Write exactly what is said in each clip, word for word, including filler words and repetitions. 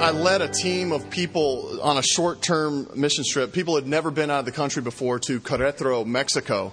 I led a team of people on a short-term mission trip. People had never been out of the country before to Querétaro, Mexico.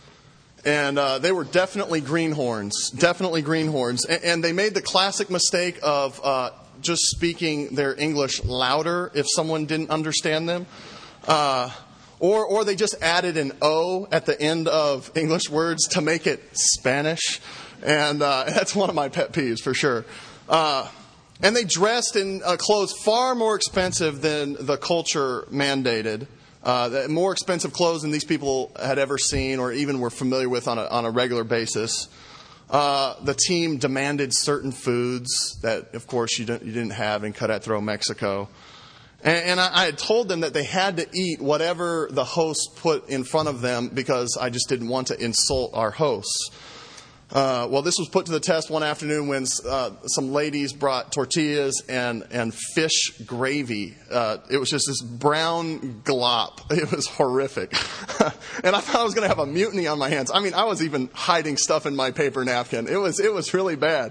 And uh, they were definitely greenhorns, definitely greenhorns. And, and they made the classic mistake of uh, just speaking their English louder if someone didn't understand them. Uh, or, or they just added an O at the end of English words to make it Spanish. And uh, that's one of my pet peeves for sure. Uh, and they dressed in uh, clothes far more expensive than the culture mandated. Uh, more expensive clothes than these people had ever seen or even were familiar with on a, on a regular basis. Uh, the team demanded certain foods that, of course, you, don't, you didn't have in Querétaro, Mexico. And, and I, I had told them that they had to eat whatever the host put in front of them because I just didn't want to insult our hosts. Uh, well, this was put to the test one afternoon when uh, some ladies brought tortillas and, and fish gravy. Uh, it was just this brown glop. It was horrific. And I thought I was going to have a mutiny on my hands. I mean, I was even hiding stuff in my paper napkin. It was it was really bad.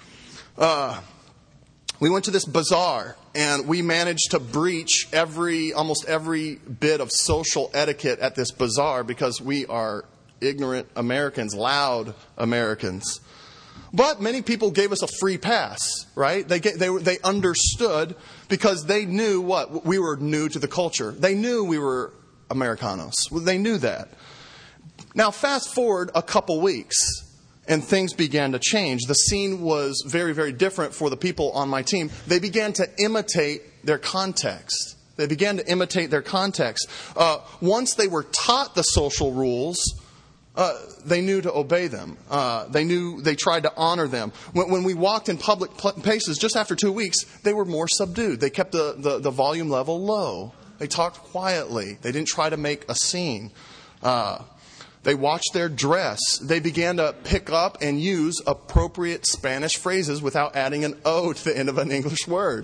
Uh, we went to this bazaar, and we managed to breach every almost every bit of social etiquette at this bazaar because we are ignorant Americans, loud Americans. But many people gave us a free pass, right? They get, they they understood because they knew what? We were new to the culture. They knew we were Americanos. They knew that. Now, fast forward a couple weeks, and things began to change. The scene was very, very different for the people on my team. They began to imitate their context. They began to imitate their context. Uh, once they were taught the social rules, Uh, they knew to obey them. Uh, they knew they tried to honor them. When, when we walked in public places, just after two weeks, they were more subdued. They kept the, the, the volume level low. They talked quietly. They didn't try to make a scene. Uh, they watched their dress. They began to pick up and use appropriate Spanish phrases without adding an O to the end of an English word.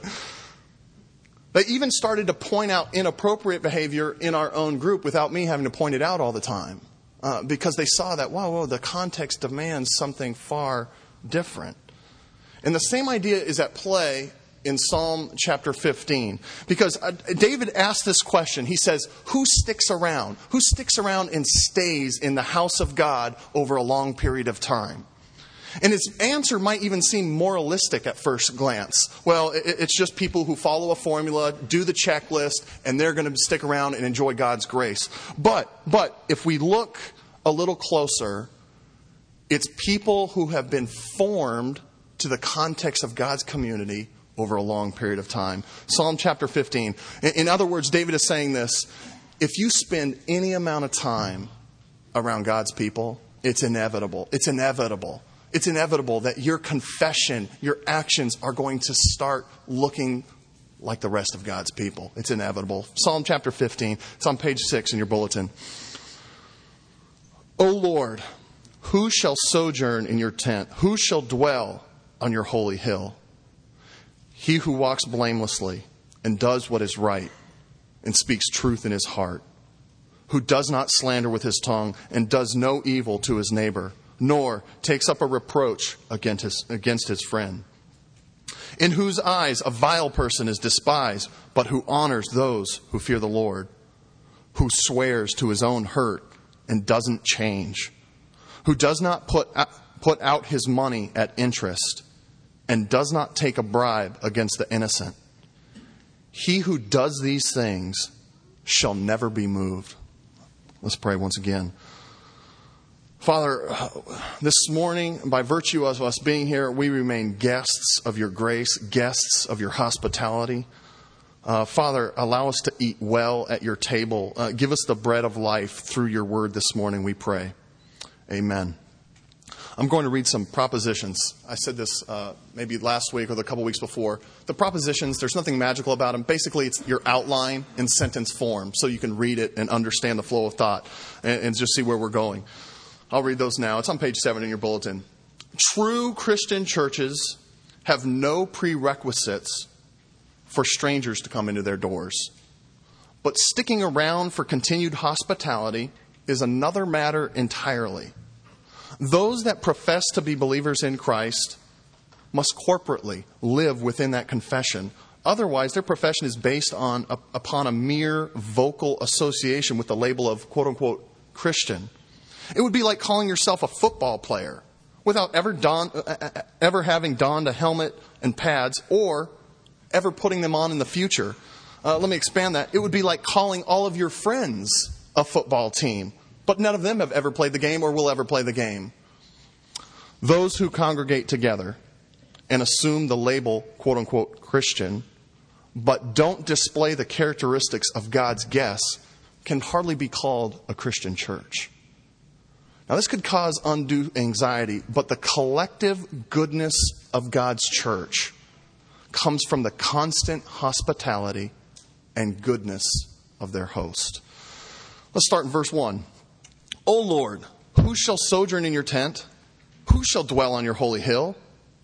They even started to point out inappropriate behavior in our own group without me having to point it out all the time. Uh, because they saw that, wow, wow, the context demands something far different. And the same idea is at play in Psalm chapter fifteen. Because uh, David asked this question. He says, who sticks around? Who sticks around and stays in the house of God over a long period of time? And his answer might even seem moralistic at first glance. Well, it, it's just people who follow a formula, do the checklist, and they're going to stick around and enjoy God's grace. But, but if we look a little closer, it's people who have been formed to the context of God's community over a long period of time. Psalm chapter fifteen. In, in other words, David is saying this: if you spend any amount of time around God's people, it's inevitable. It's inevitable. It's inevitable that your confession, your actions are going to start looking like the rest of God's people. It's inevitable. Psalm chapter fifteen. It's on page six in your bulletin. O Lord, who shall sojourn in your tent? Who shall dwell on your holy hill? He who walks blamelessly and does what is right and speaks truth in his heart, who does not slander with his tongue and does no evil to his neighbor, nor takes up a reproach against his, against his friend, in whose eyes a vile person is despised, but who honors those who fear the Lord, who swears to his own hurt and doesn't change, who does not put put out his money at interest and does not take a bribe against the innocent. He who does these things shall never be moved. Let's pray once again. Father, this morning, by virtue of us being here, we remain guests of your grace, guests of your hospitality. Uh, Father, allow us to eat well at your table. Uh, give us the bread of life through your word this morning, we pray. Amen. I'm going to read some propositions. I said this uh, maybe last week or the couple weeks before. The propositions, there's nothing magical about them. Basically, it's your outline in sentence form, so you can read it and understand the flow of thought and, and just see where we're going. I'll read those now. It's on page seven in your bulletin. True Christian churches have no prerequisites for strangers to come into their doors. But sticking around for continued hospitality is another matter entirely. Those that profess to be believers in Christ must corporately live within that confession Otherwise, their profession is based on upon a mere vocal association with the label of quote-unquote Christian. It would be like calling yourself a football player without ever don, ever having donned a helmet and pads or ever putting them on in the future. Uh, let me expand that. It would be like calling all of your friends a football team, but none of them have ever played the game or will ever play the game. Those who congregate together and assume the label, quote-unquote, Christian, but don't display the characteristics of God's guests, can hardly be called a Christian church. Now, this could cause undue anxiety, but the collective goodness of God's church comes from the constant hospitality and goodness of their host. Let's start in verse one. O Lord, who shall sojourn in your tent? Who shall dwell on your holy hill?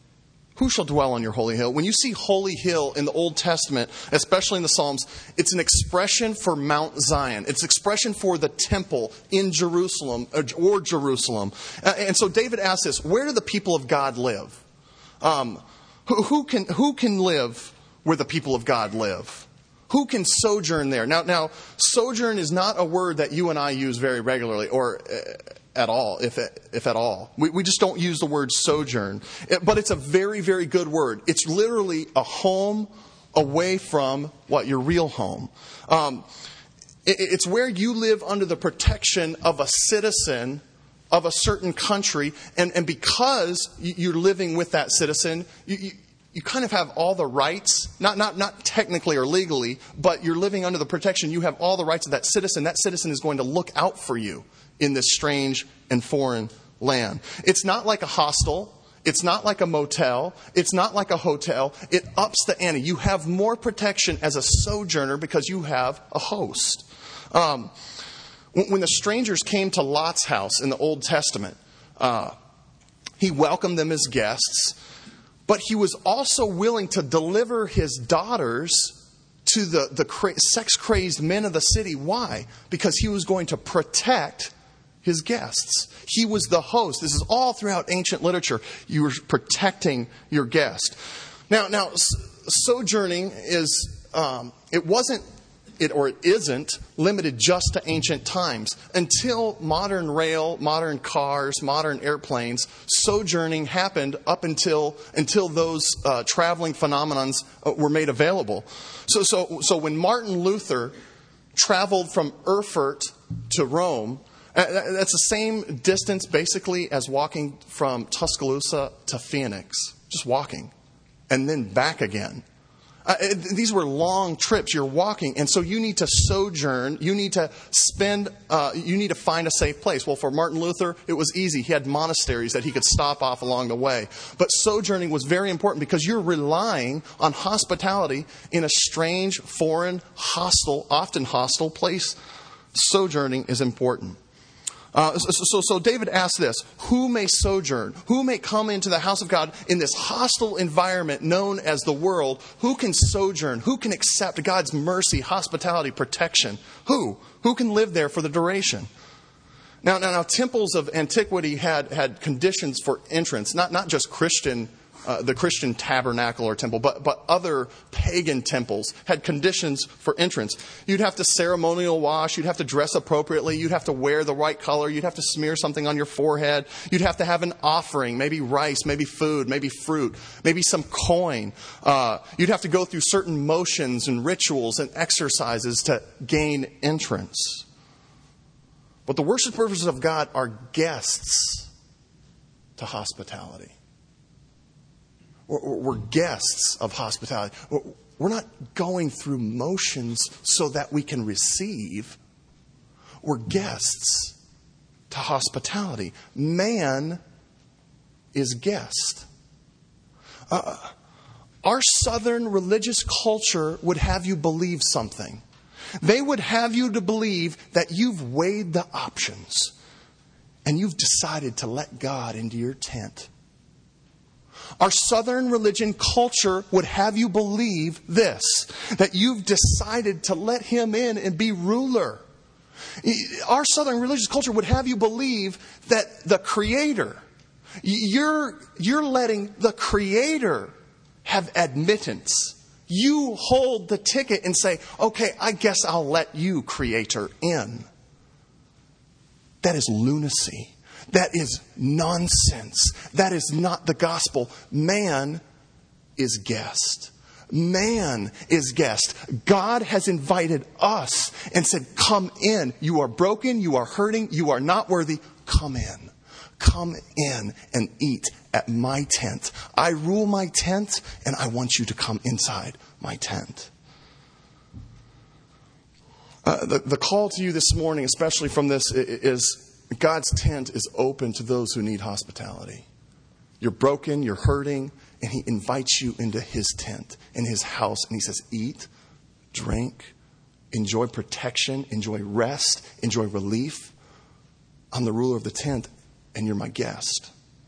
Who shall dwell on your holy hill? When you see holy hill in the Old Testament, especially in the Psalms, it's an expression for Mount Zion. It's an expression for the temple in Jerusalem or Jerusalem. And so David asks this, where do the people of God live? Um, who, who can who can live where the people of God live? Who can sojourn there? Now, now, sojourn is not a word that you and I use very regularly, or uh, at all, if if at all. We we just don't use the word sojourn. It, but it's a very, very good word. It's literally a home away from what your real home. Um, it, it's where you live under the protection of a citizen of a certain country, and and because you're living with that citizen, you. you You kind of have all the rights, not, not, not technically or legally, but you're living under the protection. You have all the rights of that citizen. That citizen is going to look out for you in this strange and foreign land. It's not like a hostel. It's not like a motel. It's not like a hotel. It ups the ante. You have more protection as a sojourner because you have a host. Um, when the strangers came to Lot's house in the Old Testament, uh, he welcomed them as guests. But he was also willing to deliver his daughters to the, the cra- sex-crazed men of the city. Why? Because he was going to protect his guests. He was the host. This is all throughout ancient literature. You were protecting your guest. Now, now, sojourning is, um, it wasn't, it or it isn't limited just to ancient times. Until modern rail, modern cars, modern airplanes, sojourning happened up until until those uh, traveling phenomenons uh, were made available. So, so, so when Martin Luther traveled from Erfurt to Rome, uh, that's the same distance basically as walking from Tuscaloosa to Phoenix, just walking, and then back again. Uh, these were long trips. You're walking, and so you need to sojourn. You need to spend. Uh, you need to find a safe place. Well, for Martin Luther, it was easy. He had monasteries that he could stop off along the way. But sojourning was very important because you're relying on hospitality in a strange, foreign, hostile, often hostile place. Sojourning is important. Uh, so, so, so David asks this, who may sojourn? Who may come into the house of God in this hostile environment known as the world? Who can sojourn? Who can accept God's mercy, hospitality, protection? Who? Who can live there for the duration? Now, now, now temples of antiquity had, had conditions for entrance, not, not just Christian Uh, the Christian tabernacle or temple, but, but other pagan temples had conditions for entrance. You'd have to ceremonial wash. You'd have to dress appropriately. You'd have to wear the right color. You'd have to smear something on your forehead. You'd have to have an offering, maybe rice, maybe food, maybe fruit, maybe some coin. Uh, you'd have to go through certain motions and rituals and exercises to gain entrance. But the worshipers of God are guests to hospitality. We're guests of hospitality. We're not going through motions so that we can receive. We're guests to hospitality. Man is guest. Uh, our southern religious culture would have you believe something. They would have you to believe that you've weighed the options and you've decided to let God into your tent. Our southern religion culture would have you believe this, that you've decided to let him in and be ruler. Our southern religious culture would have you believe that the Creator, you're, you're letting the Creator have admittance. You hold the ticket and say, okay, I guess I'll let you, Creator, in. That is lunacy. That is nonsense. That is not the gospel. Man is guest. Man is guest. God has invited us and said, come in. You are broken. You are hurting. You are not worthy. Come in. Come in and eat at my tent. I rule my tent, and I want you to come inside my tent. Uh, the, the call to you this morning, especially from this, is God's tent is open to those who need hospitality. You're broken, you're hurting, and He invites you into His tent, in His house, and He says, eat, drink, enjoy protection, enjoy rest, enjoy relief. I'm the ruler of the tent, and you're my guest.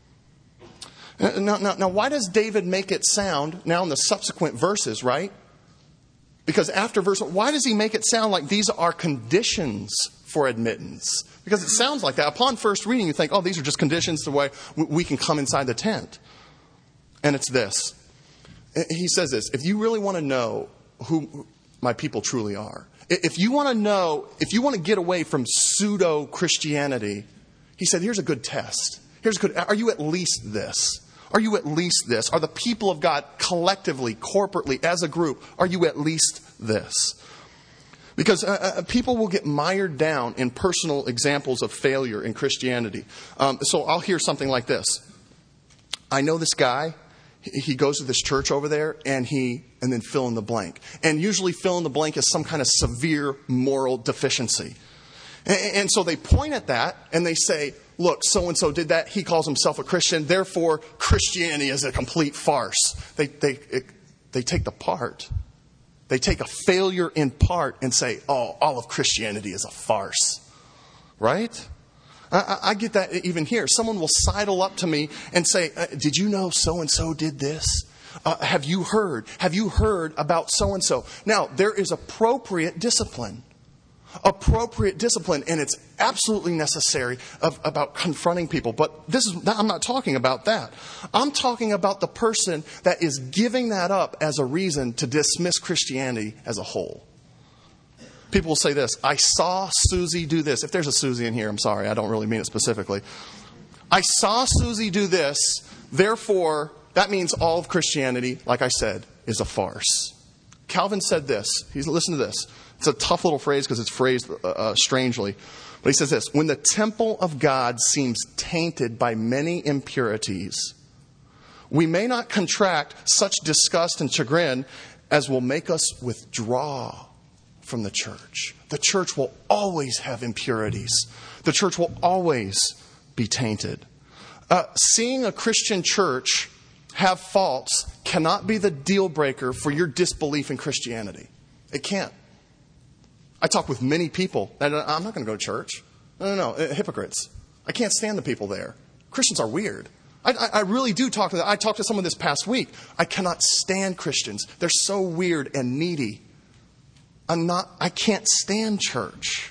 Now, now, now, why does David make it sound, now in the subsequent verses, right? Because after verse, why does he make it sound like these are conditions for admittance? Because it sounds like that. Upon first reading, you think, oh, these are just conditions the way we can come inside the tent. And it's this. He says this, if you really want to know who my people truly are, if you want to know, if you want to get away from pseudo-Christianity, he said, here's a good test. Here's a good, are you at least this? Are you at least this? Are the people of God collectively, corporately, as a group, are you at least this? Because uh, uh, people will get mired down in personal examples of failure in Christianity. Um, so I'll hear something like this. I know this guy. He goes to this church over there, and he, and then fill in the blank. And usually fill in the blank is some kind of severe moral deficiency. And, and so they point at that, and they say, look, so-and-so did that. He calls himself a Christian. Therefore, Christianity is a complete farce. They, they, it, they take the part. They take a failure in part and say, oh, all of Christianity is a farce. Right? I, I get that even here. Someone will sidle up to me and say, did you know so-and-so did this? Uh, have you heard? Have you heard about so-and-so? Now, there is appropriate discipline. Appropriate discipline, and it's absolutely necessary of, about confronting people. But this is I'm not talking about that. I'm talking about the person that is giving that up as a reason to dismiss Christianity as a whole. People will say this, I saw Susie do this. If there's a Susie in here, I'm sorry, I don't really mean it specifically. I saw Susie do this, therefore, that means all of Christianity, like I said, is a farce. Calvin said this. He's listen to this. It's a tough little phrase because it's phrased uh, uh, strangely. But he says this, when the temple of God seems tainted by many impurities, we may not contract such disgust and chagrin as will make us withdraw from the church. The church will always have impurities. The church will always be tainted. Uh, seeing a Christian church have faults cannot be the deal breaker for your disbelief in Christianity. It can't. I talk with many people. And I'm not going to go to church. No, no, no. Hypocrites. I can't stand the people there. Christians are weird. I, I, I really do talk to them. I talked to someone this past week. I cannot stand Christians. They're so weird and needy. I'm not, I can't stand church.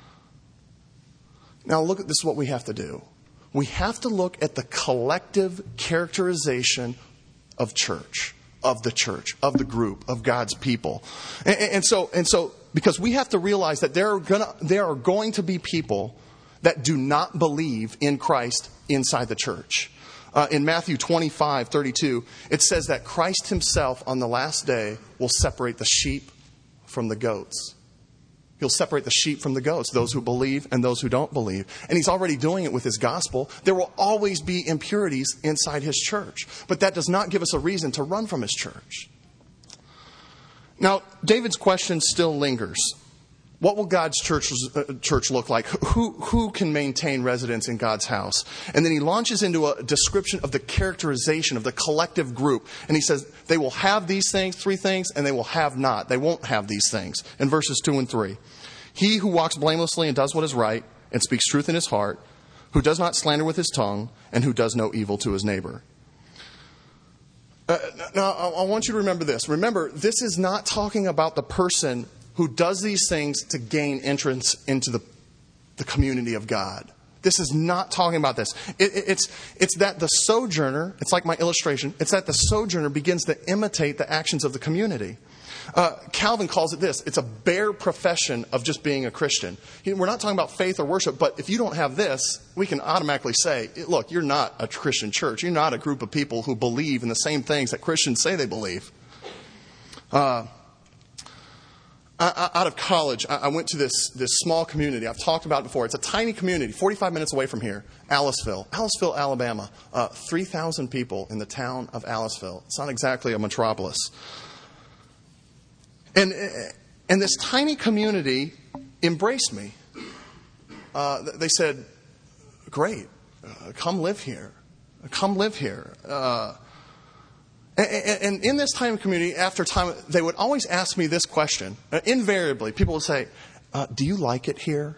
Now look at this, is what we have to do. We have to look at the collective characterization of church, of the church, of the group, of God's people. And, and so, and so, because we have to realize that there are gonna, there are going to be people that do not believe in Christ inside the church. Uh, in Matthew twenty-five thirty-two, it says that Christ himself on the last day will separate the sheep from the goats. He'll separate the sheep from the goats, those who believe and those who don't believe. And he's already doing it with his gospel. There will always be impurities inside his church. But that does not give us a reason to run from his church. Now, David's question still lingers. What will God's church, uh, church look like? Who, who can maintain residence in God's house? And then he launches into a description of the characterization of the collective group. And he says, they will have these things, three things, and they will have not. They won't have these things. In verses two and three. He who walks blamelessly and does what is right and speaks truth in his heart, who does not slander with his tongue, and who does no evil to his neighbor. Uh, now, I want you to remember this. Remember, this is not talking about the person who does these things to gain entrance into the, the community of God. This is not talking about this. It, it, it's, it's that the sojourner, it's like my illustration, it's that the sojourner begins to imitate the actions of the community. Uh, Calvin calls it this. It's a bare profession of just being a Christian. We're not talking about faith or worship, but if you don't have this, we can automatically say, look, you're not a Christian church. You're not a group of people who believe in the same things that Christians say they believe. Uh, I, I, out of college, I, I went to this, this small community. I've talked about it before. It's a tiny community, forty-five minutes away from here, Aliceville. Aliceville, Alabama. Uh, three thousand people in the town of Aliceville. It's not exactly a metropolis. And, and this tiny community embraced me. Uh, they said, great, uh, come live here. Come live here. Uh, and, and in this tiny community, after time, they would always ask me this question. Uh, invariably, people would say, uh, do you like it here?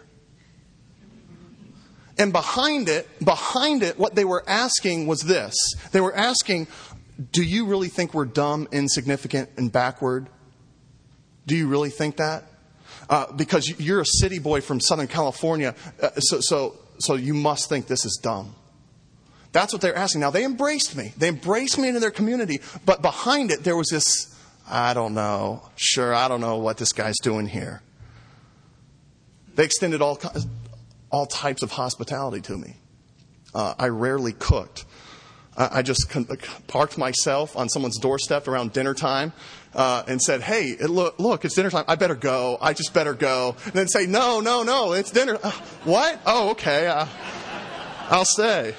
And behind it, behind it, what they were asking was this. They were asking, do you really think we're dumb, insignificant, and backward? Do you really think that? Uh, because you're a city boy from Southern California, uh, so, so, so you must think this is dumb. That's what they're asking. Now, they embraced me. They embraced me into their community. But behind it, there was this, I don't know, sure, I don't know what this guy's doing here. They extended all, all types of hospitality to me. Uh, I rarely cooked. I just parked myself on someone's doorstep around dinner time uh, and said, hey, look, look, it's dinner time. I better go. I just better go. And then say, no, no, no, it's dinner. Uh, what? Oh, okay. Uh, I'll stay.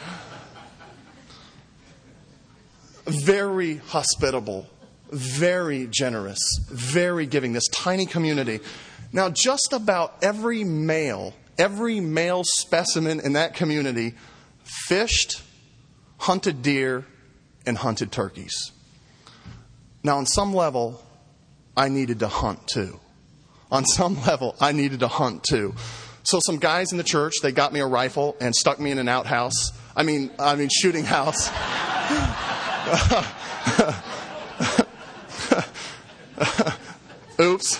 Very hospitable, very generous, very giving, this tiny community. Now, just about every male, every male specimen in that community fished, hunted deer, and hunted turkeys. Now, on some level, I needed to hunt too. On some level, I needed to hunt too. So some guys in the church, they got me a rifle and stuck me in an outhouse. I mean, I mean, shooting house. Oops.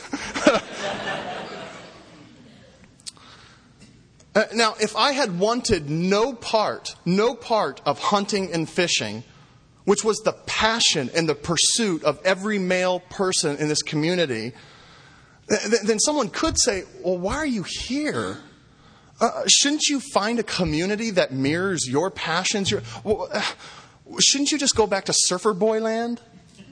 Uh, now, if I had wanted no part, no part of hunting and fishing, which was the passion and the pursuit of every male person in this community, th- then someone could say, well, why are you here? Uh, shouldn't you find a community that mirrors your passions? Your, well, uh, shouldn't you just go back to surfer boy land?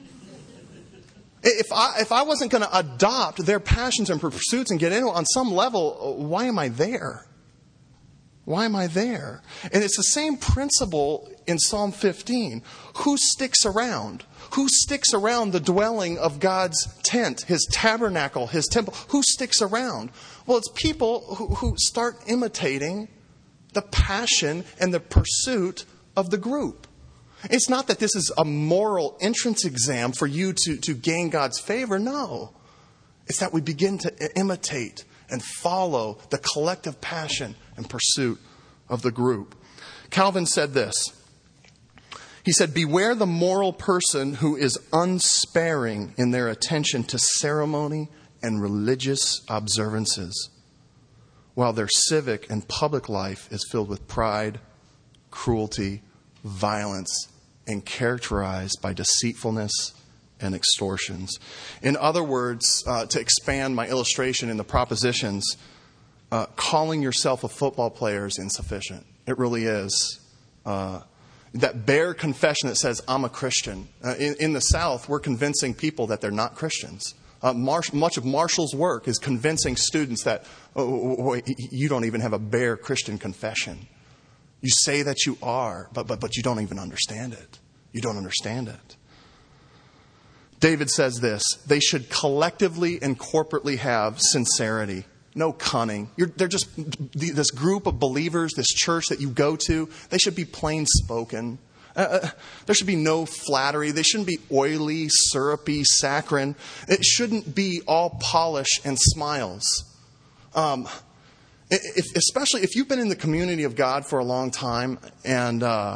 If I, if I wasn't going to adopt their passions and pursuits and get into it on some level, why am I there? Why am I there? And it's the same principle in Psalm fifteen. Who sticks around? Who sticks around the dwelling of God's tent, His tabernacle, His temple? Who sticks around? Well, it's people who, who start imitating the passion and the pursuit of the group. It's not that this is a moral entrance exam for you to, to gain God's favor. No. It's that we begin to imitate and follow the collective passion and pursuit of the group. Calvin said this. He said, beware the moral person who is unsparing in their attention to ceremony and religious observances, while their civic and public life is filled with pride, cruelty, violence, and characterized by deceitfulness and extortions. In other words, uh, to expand my illustration in the propositions, uh, calling yourself a football player is insufficient. It really is. Uh, that bare confession that says, I'm a Christian. Uh, in, in the South, we're convincing people that they're not Christians. Uh, Marsh, much of Marshall's work is convincing students that, oh, wait, you don't even have a bare Christian confession. You say that you are, but, but, but you don't even understand it. You don't understand it. David says this, they should collectively and corporately have sincerity, no cunning. You're, they're just this group of believers, this church that you go to, they should be plain spoken. Uh, there should be no flattery. They shouldn't be oily, syrupy, saccharine. It shouldn't be all polish and smiles. Um, if, especially if you've been in the community of God for a long time and... Uh,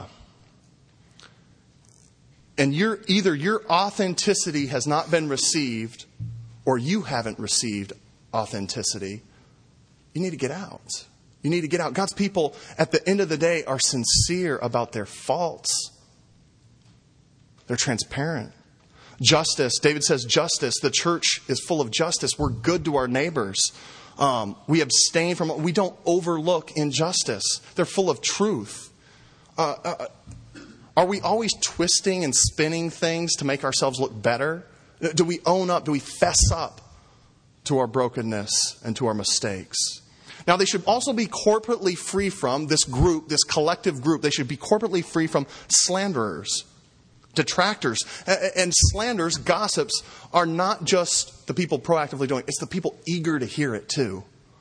And you're, either your authenticity has not been received or you haven't received authenticity, you need to get out. You need to get out. God's people, at the end of the day, are sincere about their faults. They're transparent. Justice. David says justice. The church is full of justice. We're good to our neighbors. Um, we abstain from, we don't overlook injustice. They're full of truth. Uh, uh, are we always twisting and spinning things to make ourselves look better? Do we own up? Do we fess up to our brokenness and to our mistakes? Now, they should also be corporately free from this group, this collective group. They should be corporately free from slanderers, detractors. And slanders, gossips, are not just the people proactively doing it. It's the people eager to hear it too.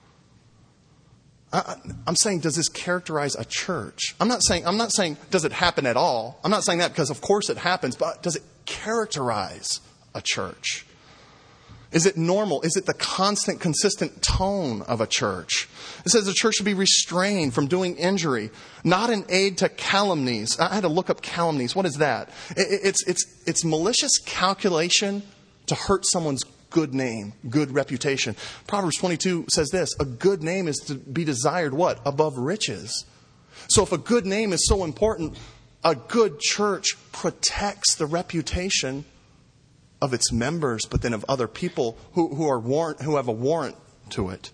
I, I'm saying, does this characterize a church? I'm not saying, I'm not saying, does it happen at all? I'm not saying that because of course it happens, but does it characterize a church? Is it normal? Is it the constant, consistent tone of a church? It says the church should be restrained from doing injury, not an aid to calumnies. I had to look up calumnies. What is that? It's, it's, it's malicious calculation to hurt someone's good name, good reputation. Proverbs twenty-two says this, a good name is to be desired what? Above riches. So if a good name is so important, a good church protects the reputation of its members, but then of other people who, who are warrant, who have a warrant to it.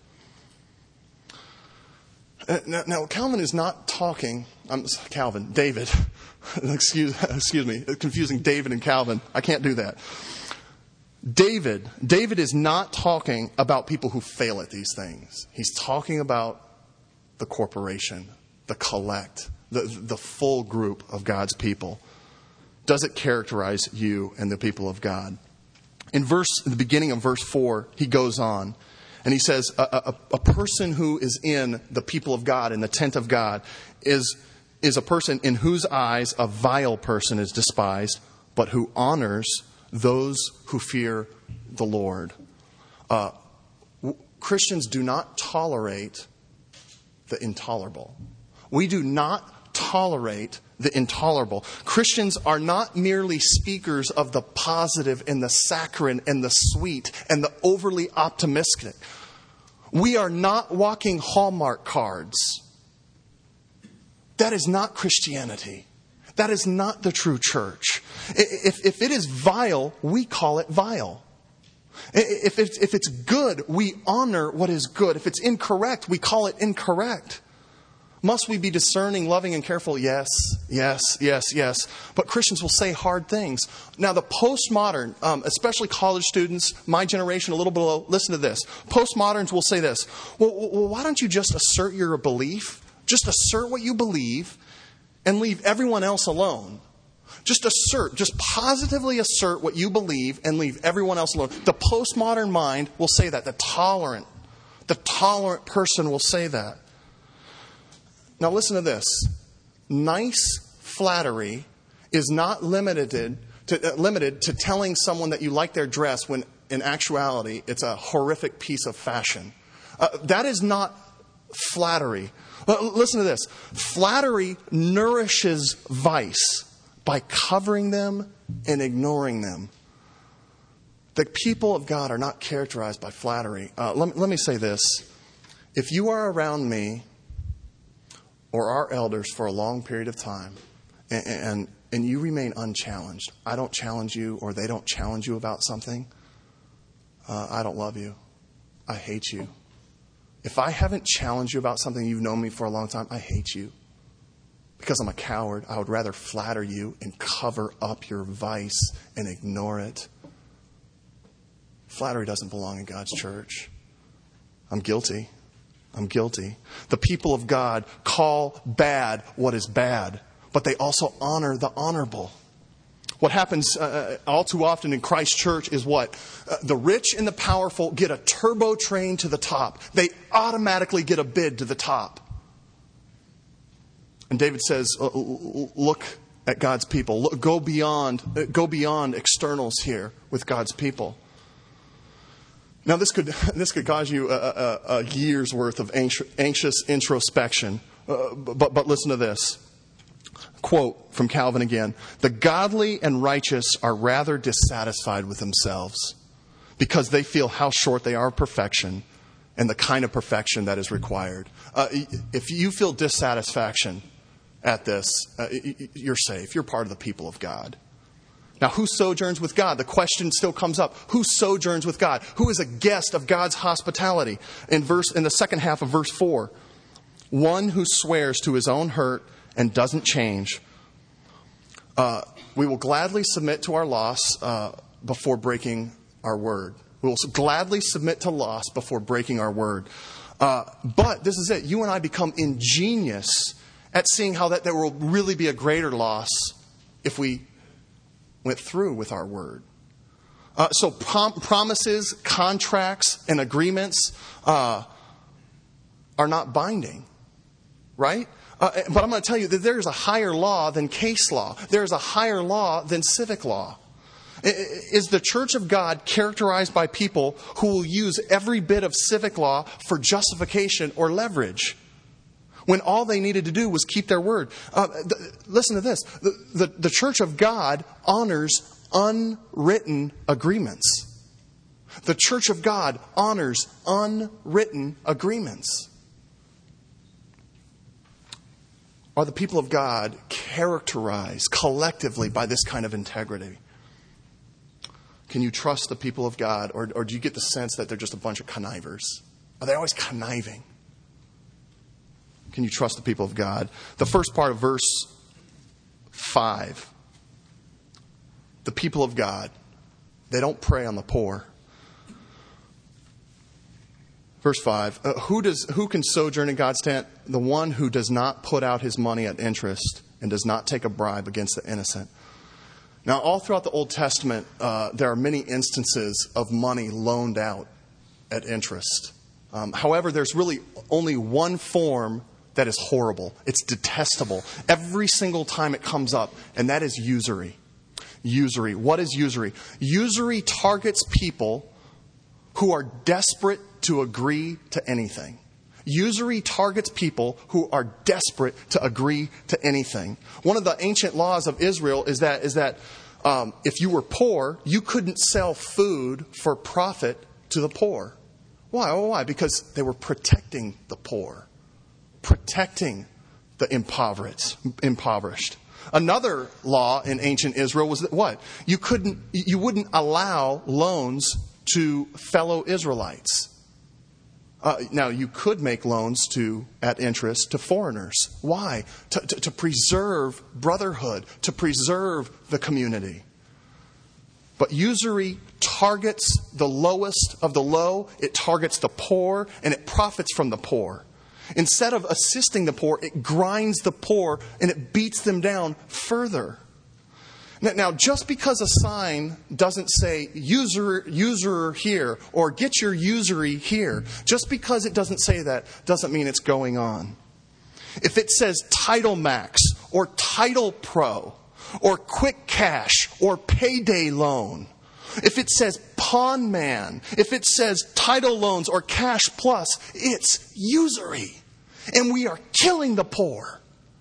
Uh, now, now, Calvin is not talking. Um, Calvin, David. excuse, excuse me, confusing David and Calvin. I can't do that. David, David is not talking about people who fail at these things. He's talking about the corporation, the collect, the the full group of God's people. Does it characterize you and the people of God? In verse, in the beginning of verse four, he goes on and he says, a, a, a person who is in the people of God, in the tent of God, is, is a person in whose eyes a vile person is despised, but who honors those who fear the Lord. Uh, Christians do not tolerate the intolerable. We do not tolerate the intolerable. Christians are not merely speakers of the positive and the saccharine and the sweet and the overly optimistic. We are not walking Hallmark cards. That is not Christianity. That is not the true church. If, if it is vile, we call it vile. If it's, if it's good, we honor what is good. If it's incorrect, we call it incorrect. Must we be discerning, loving, and careful? Yes, yes, yes, yes. But Christians will say hard things. Now, the postmodern, um, especially college students, my generation, a little below, listen to this. Postmoderns will say this. Well, well, why don't you just assert your belief? Just assert what you believe and leave everyone else alone. Just assert, just positively assert what you believe and leave everyone else alone. The postmodern mind will say that. The tolerant, the tolerant person will say that. Now listen to this. Nice flattery is not limited to, uh, limited to telling someone that you like their dress when in actuality it's a horrific piece of fashion. Uh, that is not flattery. Uh, listen to this. Flattery nourishes vice by covering them and ignoring them. The people of God are not characterized by flattery. Uh, let, let me say this. If you are around me or our elders for a long period of time, and, and and you remain unchallenged, I don't challenge you or they don't challenge you about something, uh, I don't love you. I hate you. If I haven't challenged you about something, you've known me for a long time, I hate you. Because I'm a coward, I would rather flatter you and cover up your vice and ignore it. Flattery doesn't belong in God's church. I'm guilty. I'm guilty. The people of God call bad what is bad, but they also honor the honorable. What happens uh, all too often in Christ's church is what? Uh, the rich and the powerful get a turbo train to the top. They automatically get a bid to the top. And David says, look at God's people. Look, go beyond, go beyond externals here with God's people. Now, this could this could cause you a, a, a year's worth of anxious introspection. Uh, but, but listen to this. Quote from Calvin again. The godly and righteous are rather dissatisfied with themselves because they feel how short they are of perfection and the kind of perfection that is required. Uh, if you feel dissatisfaction at this, uh, you're safe. You're part of the people of God. Now, who sojourns with God? The question still comes up. Who sojourns with God? Who is a guest of God's hospitality? In verse, in the second half of verse four, one who swears to his own hurt and doesn't change. Uh, we will gladly submit to our loss uh, before breaking our word. We will gladly submit to loss before breaking our word. Uh, but this is it. You and I become ingenious at seeing how that there will really be a greater loss if we went through with our word. Uh, so prom- promises, contracts, and agreements uh, are not binding, right? Uh, but I'm going to tell you that there's a higher law than case law. There's a higher law than civic law. Is the church of God characterized by people who will use every bit of civic law for justification or leverage, when all they needed to do was keep their word? Uh, the, listen to this. The, the, the church of God honors unwritten agreements. The church of God honors unwritten agreements. Are the people of God characterized collectively by this kind of integrity? Can you trust the people of God, or, or do you get the sense that they're just a bunch of connivers? Are they always conniving? Can you trust the people of God? The first part of verse five. The people of God, they don't prey on the poor. Verse five. Uh, who does who can sojourn in God's tent? The one who does not put out his money at interest and does not take a bribe against the innocent. Now, all throughout the Old Testament, uh, there are many instances of money loaned out at interest. Um, however, there's really only one form that is horrible. It's detestable. Every single time it comes up, and that is usury. Usury. What is usury? Usury targets people who are desperate to agree to anything. Usury targets people who are desperate to agree to anything. One of the ancient laws of Israel is that is that um, if you were poor, you couldn't sell food for profit to the poor. Why? Oh, why? Because they were protecting the poor, protecting the impoverished. Impoverished. Another law in ancient Israel was that what? You couldn't, you wouldn't allow loans to fellow Israelites. Uh, now, you could make loans to at interest to foreigners. Why? To, to, to preserve brotherhood, to preserve the community. But usury targets the lowest of the low. It targets the poor, and it profits from the poor. Instead of assisting the poor, it grinds the poor, and it beats them down further. Now, just because a sign doesn't say usurer, usurer here or get your usury here, just because it doesn't say that doesn't mean it's going on. If it says Title Max or Title Pro or Quick Cash or Payday Loan, if it says Pawn Man, if it says Title Loans or Cash Plus, it's usury. And we are killing the poor.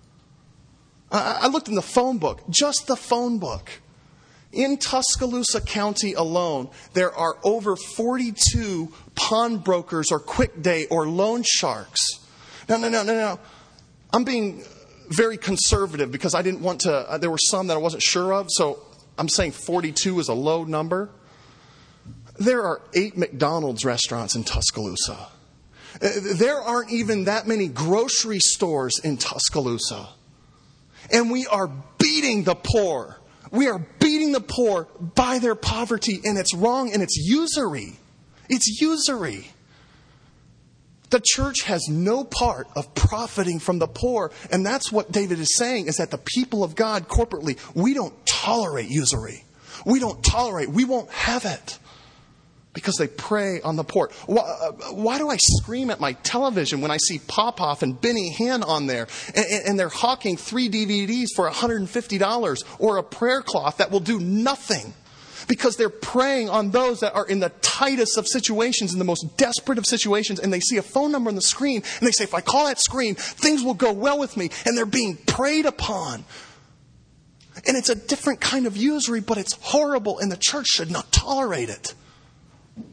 I looked in the phone book, just the phone book. In Tuscaloosa County alone, there are over forty-two pawnbrokers or quick day or loan sharks. No, no, no, no, no. I'm being very conservative because I didn't want to, uh, there were some that I wasn't sure of, so I'm saying forty-two is a low number. There are eight McDonald's restaurants in Tuscaloosa. Uh, there aren't even that many grocery stores in Tuscaloosa. And we are beating the poor. We are beating the poor by their poverty. And it's wrong and it's usury. It's usury. The church has no part of profiting from the poor. And that's what David is saying, is that the people of God corporately, we don't tolerate usury. We don't tolerate. We won't have it. Because they prey on the poor. Why, uh, why do I scream at my television when I see Popoff and Benny Hinn on there and, and they're hawking three D V Ds for one hundred fifty dollars or a prayer cloth that will do nothing? Because they're preying on those that are in the tightest of situations, in the most desperate of situations, and they see a phone number on the screen and they say, if I call that screen, things will go well with me, and they're being preyed upon. And it's a different kind of usury, but it's horrible, and the church should not tolerate it. And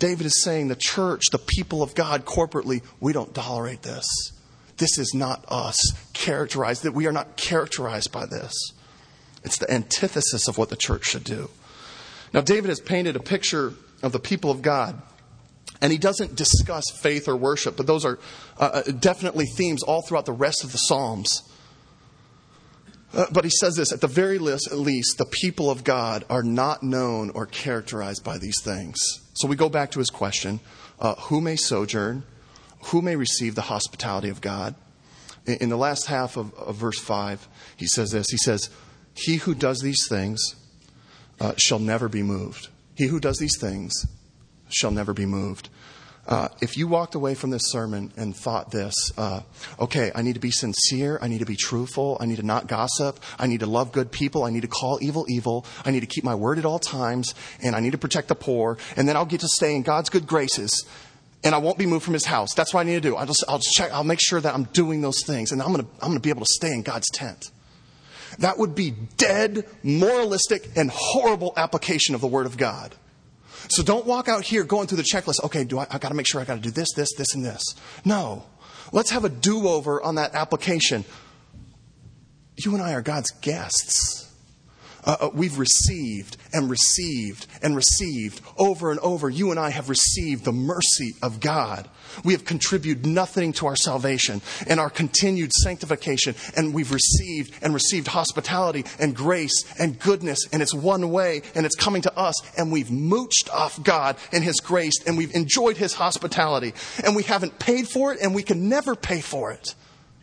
David is saying the church, the people of God corporately, we don't tolerate this. This is not us characterized, that we are not characterized by this. It's the antithesis of what the church should do. Now, David has painted a picture of the people of God. And he doesn't discuss faith or worship, but those are uh, definitely themes all throughout the rest of the Psalms. Uh, but he says this, at the very least, at least, the people of God are not known or characterized by these things. So we go back to his question, uh, who may sojourn? Who may receive the hospitality of God? In, in the last half of, of verse five, he says this. He says, he who does these things uh, shall never be moved. He who does these things shall never be moved. Uh, if you walked away from this sermon and thought this, uh, okay, I need to be sincere, I need to be truthful, I need to not gossip, I need to love good people, I need to call evil evil, I need to keep my word at all times, and I need to protect the poor, and then I'll get to stay in God's good graces, and I won't be moved from his house. That's what I need to do. I'll just, I'll just check, I'll make sure that I'm doing those things, and I'm going to, I'm going to be able to stay in God's tent. That would be dead, moralistic, and horrible application of the Word of God. So don't walk out here going through the checklist. Okay, do I, I got to make sure I got to do this, this, this, and this. No. Let's have a do-over on that application. You and I are God's guests. Uh, uh, we've received and received and received over and over. You and I have received the mercy of God. We have contributed nothing to our salvation and our continued sanctification. And we've received and received hospitality and grace and goodness. And it's one way and it's coming to us. And we've mooched off God and His grace. And we've enjoyed His hospitality. And we haven't paid for it and we can never pay for it.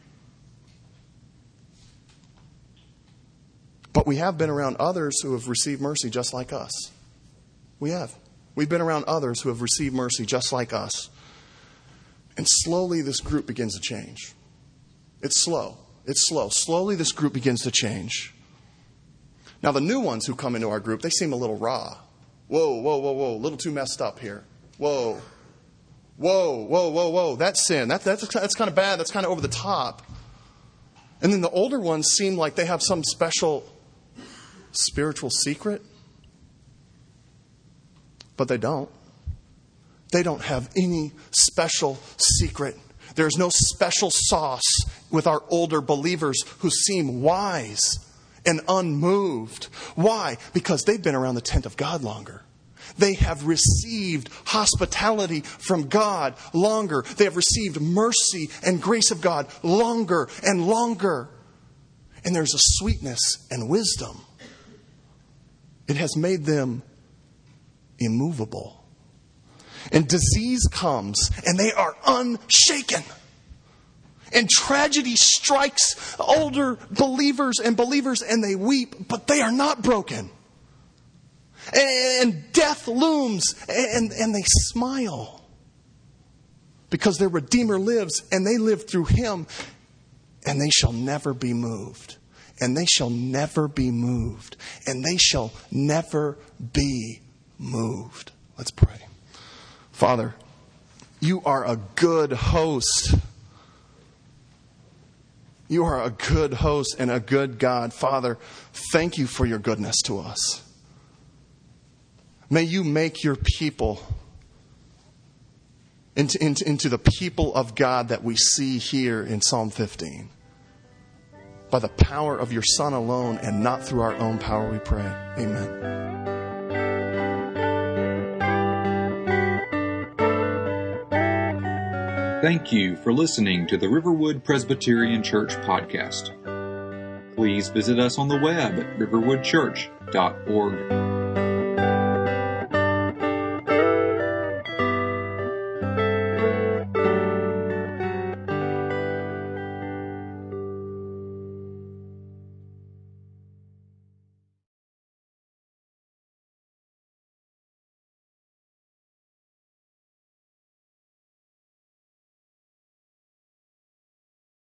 But we have been around others who have received mercy just like us. We have. We've been around others who have received mercy just like us. And slowly this group begins to change. It's slow. It's slow. Slowly this group begins to change. Now the new ones who come into our group, they seem a little raw. Whoa, whoa, whoa, whoa. A little too messed up here. Whoa. Whoa, whoa, whoa, whoa. That's sin. That, that's, that's kind of bad. That's kind of over the top. And then the older ones seem like they have some special spiritual secret. But they don't. They don't have any special secret. There's no special sauce with our older believers who seem wise and unmoved. Why? Because they've been around the tent of God longer. They have received hospitality from God longer. They have received mercy and grace of God longer and longer. And there's a sweetness and wisdom. It has made them immovable. And disease comes and they are unshaken. And tragedy strikes older believers and believers and they weep, but they are not broken. And death looms and, and they smile. Because their Redeemer lives and they live through Him. And they shall never be moved. And they shall never be moved. And they shall never be moved. Let's pray. Father, you are a good host. You are a good host and a good God. Father, thank you for your goodness to us. May you make your people into, into, into the people of God that we see here in Psalm fifteen. By the power of your Son alone and not through our own power, we pray. Amen. Thank you for listening to the Riverwood Presbyterian Church podcast. Please visit us on the web at riverwood church dot org.